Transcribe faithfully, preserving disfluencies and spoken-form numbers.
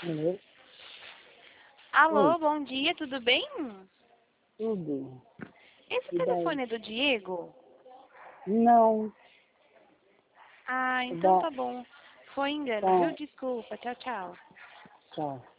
Alô? Alô, Oi, bom dia, tudo bem? tudo. Esse E daí? telefone é do Diego? Não, Ah, então da, tá bom. Foi engano, viu? tá, Desculpa, tchau, tchau. tchau.